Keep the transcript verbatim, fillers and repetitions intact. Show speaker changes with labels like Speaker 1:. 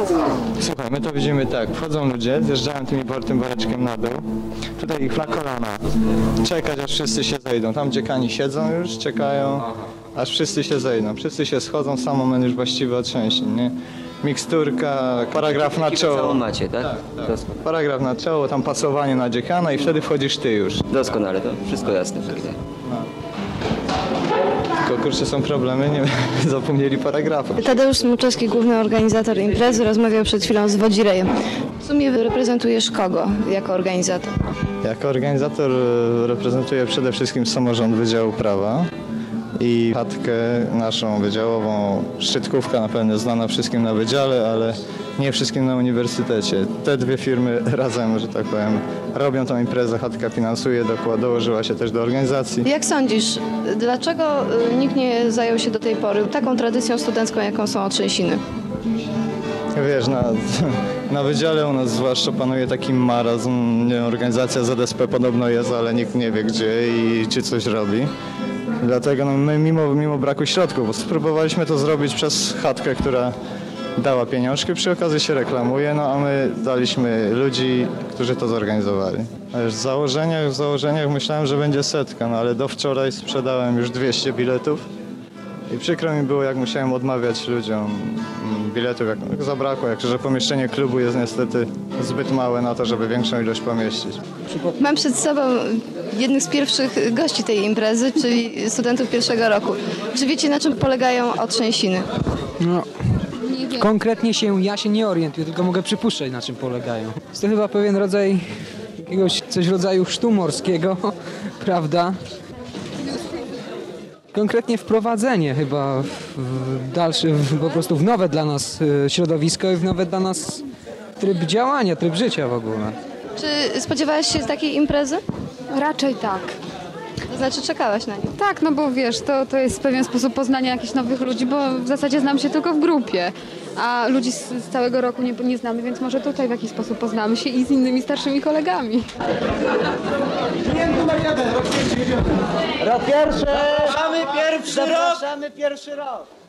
Speaker 1: Słuchaj, my to widzimy tak, wchodzą ludzie, zjeżdżają tymi, tym woreczkiem na dół, tutaj ich na kolana, czekać aż wszyscy się zejdą, tam dziekani siedzą już, czekają, aż wszyscy się zejdą, wszyscy się schodzą, sam moment już właściwy od trzęsień, nie? Miksturka, paragraf na czoło.
Speaker 2: Macie, tak?
Speaker 1: Tak, tak. Paragraf na czoło, tam pasowanie na dziekana i wtedy wchodzisz ty już.
Speaker 2: Doskonale, to wszystko jasne.
Speaker 1: Tylko kurczę, są problemy, nie zapomnieli paragrafu.
Speaker 3: Tadeusz Smuczewski, główny organizator imprezy, rozmawiał przed chwilą z Wodzirejem. W sumie reprezentujesz kogo jako organizator?
Speaker 1: Jako organizator reprezentuję przede wszystkim samorząd Wydziału Prawa i chatkę naszą wydziałową, Szczytkówka na pewno znana wszystkim na wydziale, ale nie wszystkim na uniwersytecie. Te dwie firmy razem, że tak powiem, robią tą imprezę, chatka finansuje, dokład, dołożyła się też do organizacji.
Speaker 3: Jak sądzisz, dlaczego nikt nie zajął się do tej pory taką tradycją studencką, jaką są otrzęsiny?
Speaker 1: Wiesz, na, na wydziale u nas zwłaszcza panuje taki marazm, nie, organizacja Z S P podobno jest, ale nikt nie wie gdzie i czy coś robi. Dlatego no, my mimo, mimo braku środków, bo spróbowaliśmy to zrobić przez chatkę, która dała pieniążki, przy okazji się reklamuje, no a my daliśmy ludzi, którzy to zorganizowali. A już w założeniach, w założeniach myślałem, że będzie setka, no ale do wczoraj sprzedałem już dwieście biletów i przykro mi było, jak musiałem odmawiać ludziom biletów, jak, jak zabrakło, jak że pomieszczenie klubu jest niestety zbyt małe na to, żeby większą ilość pomieścić.
Speaker 3: Mam przed sobą jednych z pierwszych gości tej imprezy, czyli studentów pierwszego roku. Czy wiecie, na czym polegają otrzęsiny?
Speaker 4: No, konkretnie się ja się nie orientuję, tylko mogę przypuszczać, na czym polegają. Jest to chyba pewien rodzaj jakiegoś coś w rodzaju chrztu morskiego, prawda? Konkretnie wprowadzenie chyba w dalsze, w, po prostu w nowe dla nas środowisko i w nowe dla nas tryb działania, tryb życia w ogóle.
Speaker 3: Czy spodziewałaś się takiej imprezy?
Speaker 5: Raczej tak.
Speaker 3: To znaczy czekałaś na nie?
Speaker 5: Tak, no bo wiesz, to, to jest pewien sposób poznania jakichś nowych ludzi, bo w zasadzie znam się tylko w grupie, a ludzi z, z całego roku nie, nie znamy, więc może tutaj w jakiś sposób poznamy się i z innymi starszymi kolegami.
Speaker 6: Rok pierwszy! Zapraszamy pierwszy rok! Zapraszamy pierwszy rok!